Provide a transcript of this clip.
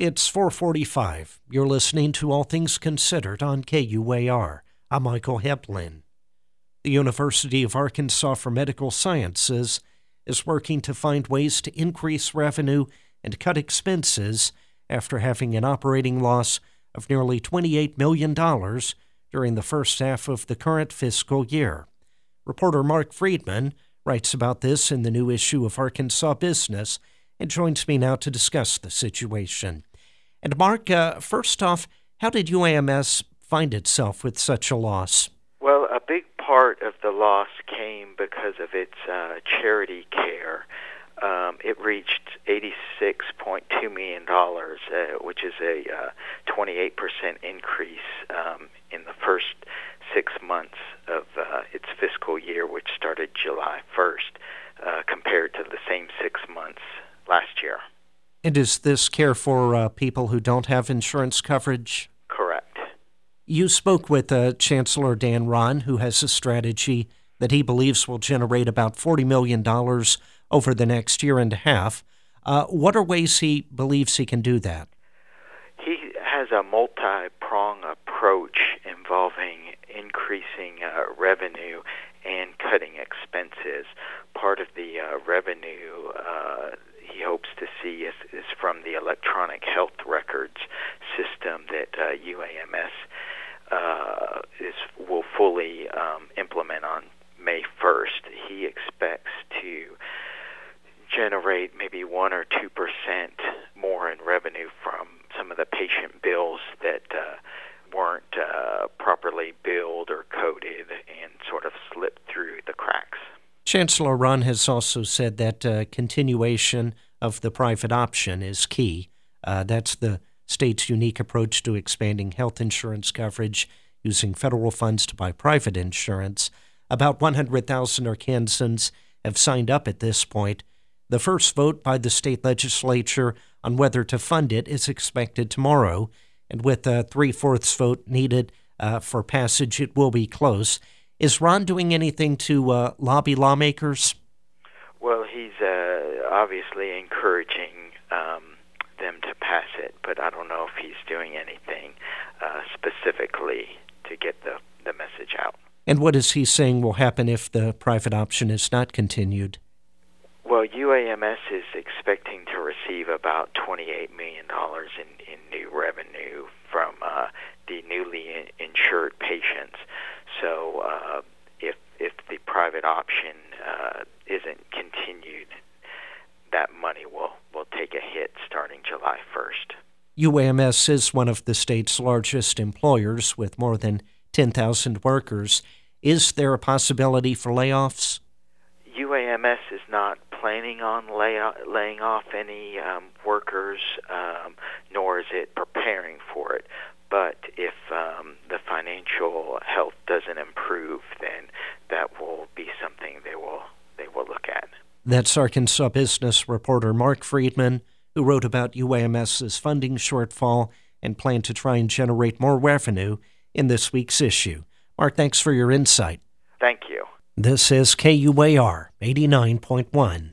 It's 4:45. You're listening to All Things Considered on KUAR. I'm Michael Heplin. The University of Arkansas for Medical Sciences is working to find ways to increase revenue and cut expenses after having an operating loss of nearly $28 million during the first half of the current fiscal year. Reporter Mark Friedman writes about this in the new issue of Arkansas Business and joins me now to discuss the situation. And Mark, first off, how did UAMS find itself with such a loss? Well, a big part of the loss came because of its charity care. It reached $86.2 million, which is a 28% increase in the first 6 months of its fiscal year, which started July 1st, compared to the same 6 months last year. And is this care for people who don't have insurance coverage? Correct. You spoke with Chancellor Dan Rahn, who has a strategy that he believes will generate about $40 million over the next year and a half. What are ways he believes he can do that? He has a multi-pronged approach involving increasing revenue and cutting expenses. Part of the revenue he hopes to see is from the electronic health records system that UAMS will fully implement on May 1st. He expects to generate maybe 1 or 2% more in revenue from some of the patient bills that weren't properly billed or coded and sort of slipped through the cracks. Chancellor Rahn has also said that continuation of the private option is key. That's the state's unique approach to expanding health insurance coverage using federal funds to buy private insurance. About 100,000 Arkansans have signed up at this point. The first vote by the state legislature on whether to fund it is expected tomorrow, and with a 3/4 vote needed for passage, it will be close. Is Ron doing anything to lobby lawmakers? Well, he's obviously encouraging them to pass it, but I don't know if he's doing anything specifically to get the message out. And what is he saying will happen if the private option is not continued? Well, UAMS is expecting to receive about $28 million in new revenue from the newly insured patients. So if the private option isn't continued, that money will take a hit starting July 1st. UAMS is one of the state's largest employers with more than 10,000 workers. Is there a possibility for layoffs? UAMS is not planning on laying off any workers, nor is it preparing for it. But if the financial health doesn't improve, then that will be something they will look at. That's Arkansas Business reporter Mark Friedman, who wrote about UAMS's funding shortfall and planned to try and generate more revenue in this week's issue. Mark, thanks for your insight. Thank you. This is KUAR 89.1.